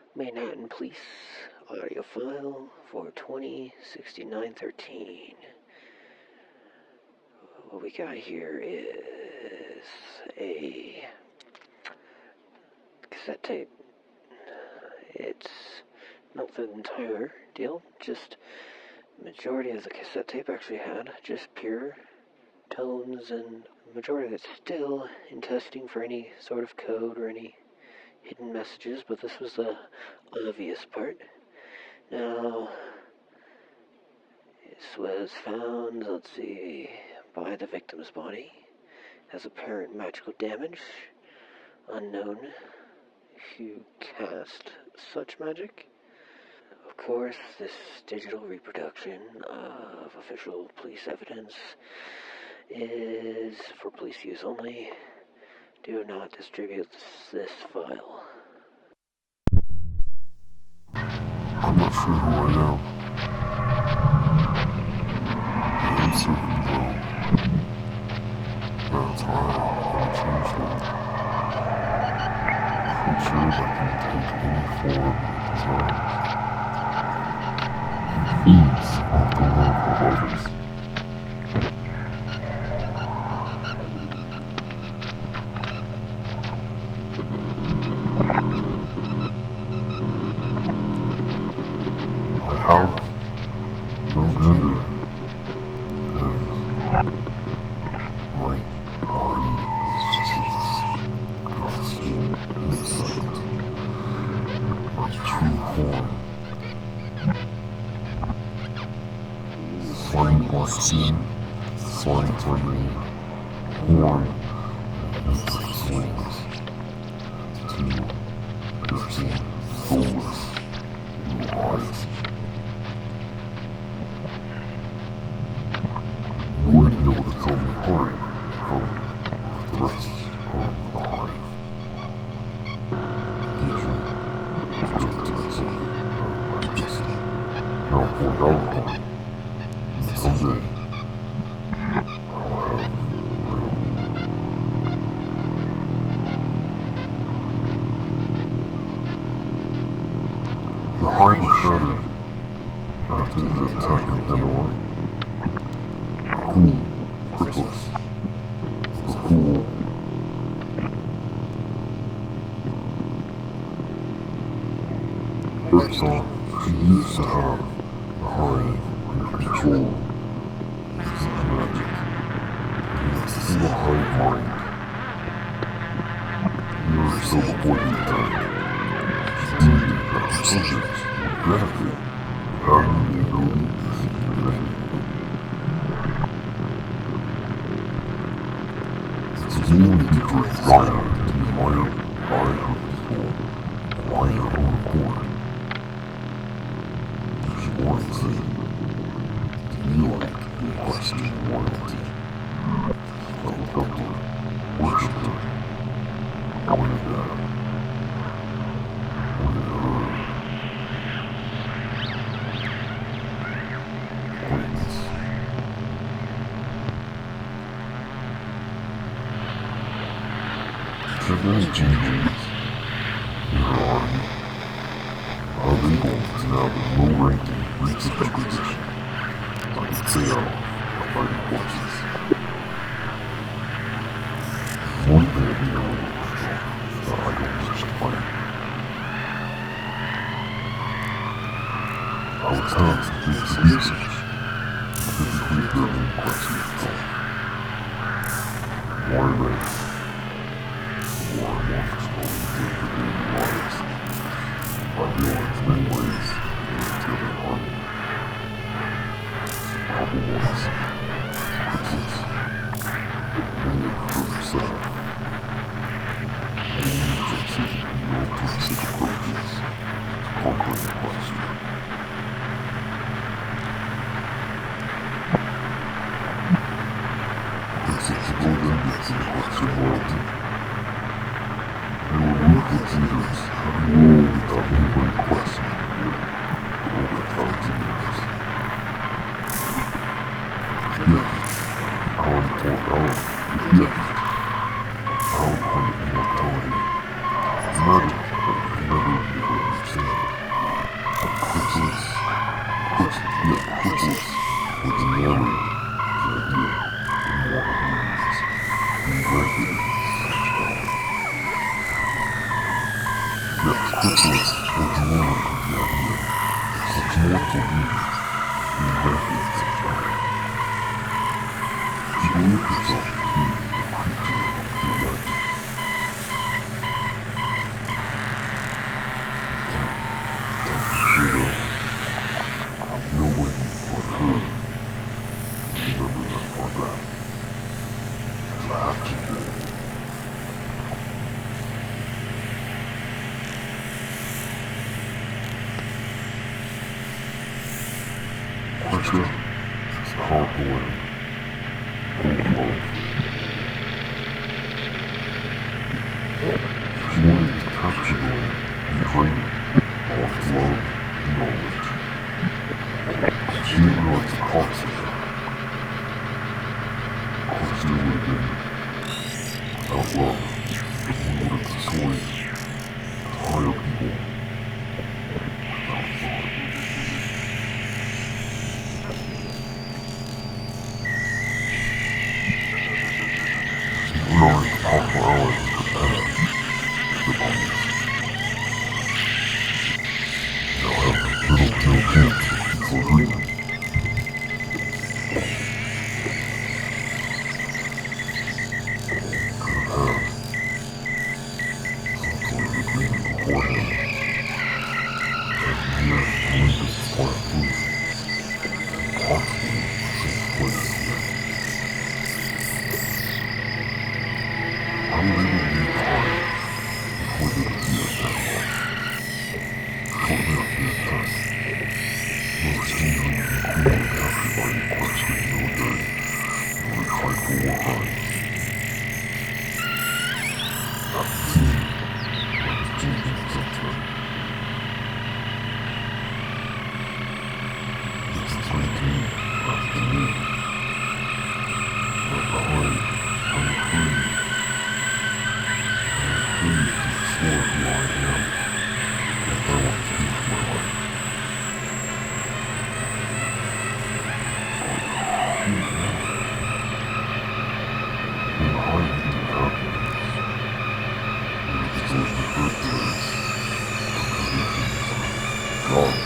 Manhattan Police audio file for 206913. What we got here is a cassette tape. It's not the entire deal, just the majority of the cassette tape actually had just pure tones, and the majority of it's still in testing for any sort of code or any hidden messages, but this was the obvious part. Now, this was found, let's see, by the victim's body. Has apparent magical damage. Unknown who cast such magic. Of course, this digital reproduction of official police evidence is for police use only. Do not distribute this file. I'm not sure who I am. I'm certain though. That's why I'm gonna change that. Creature that can take any form it desires. And feeds off the love of others. I have no gender, and my body is just ghastly insect. My true form. Flame or skin, slime for me, horn, and insect wings. Two piercing, soulless, blue eyes. You wouldn't be able to tell me apart from the rest of the hive. Usually, just now for alcohol. Someday, I'll have the hive was shattered after the attack in Hanoi. Cool, Chrysalis, was cool. Bergson, she used to have the hive under control. Using magic. It's in the hive mind. Years or so before the attack, she believed that her subjects would benefit from having the ability to see divinity. It's only due to her desire to be admired by her people, by her own accord. She wanted to be like the Western royalty. That looked up to her, worshipped her, wanted her. Greatness. Tremendous changes in her army. Our legal is now the low-ranking research position, like the tail of fighting horses. One thing we know that I don't wish to fight. I was tasked with this research, physically building questions itself. War race. War wants to day-to-day lives. I realize in many ways it's the other army. Couple ones, Christmas, many of her herself. And the agency will take such approaches to conquering the question. Insatiable limits in question loyalty. They were ruthless leaders This was a drawing of the idea that such mortal beings being refuge of God. She believed herself to be a creature of pure light. Shada, no way but her to remember that far back. To have to do. Krishna is powerful and full of love. She wanted to capture the land and drain it of its love and knowledge. She didn't realize the cost of that. Krishna would have been without love. We would have destroyed entire people without thought. Realized the powerful allies of her past, the bodies, now have little to no chance of peaceful agreement. Could have had some sort of agreement beforehand, and here Olympus' plant food, and possibly the same place again. I was able to leave behind before they could see us analyze. Shortly after the attack, another Stingery and Queen were captured by the equestrian military and were tried for war crimes. At the scene, I was changing sentiment. This is 19 after noon. Left behind, I'm free. Free to explore who I am, if I want to choose my life. Who am I? And behind hidden countenance, there is those referred to as apparitions, gods,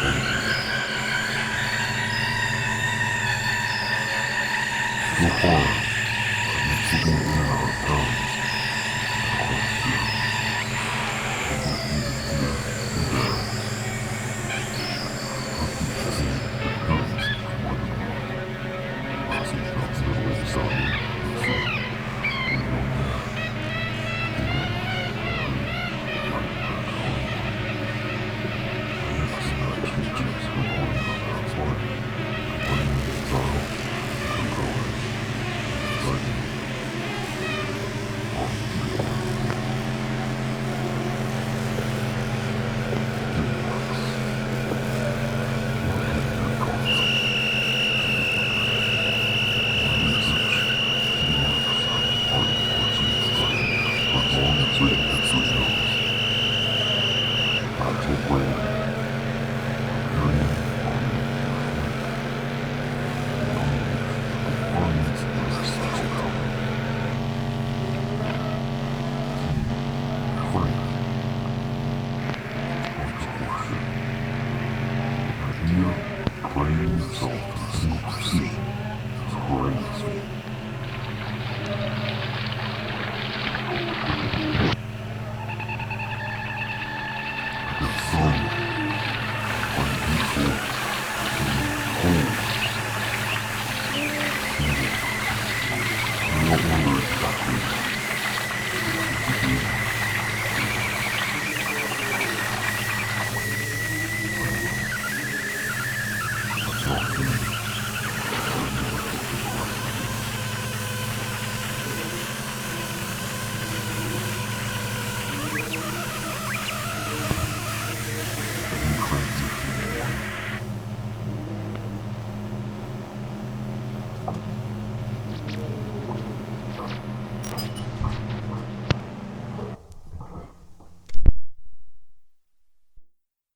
so far,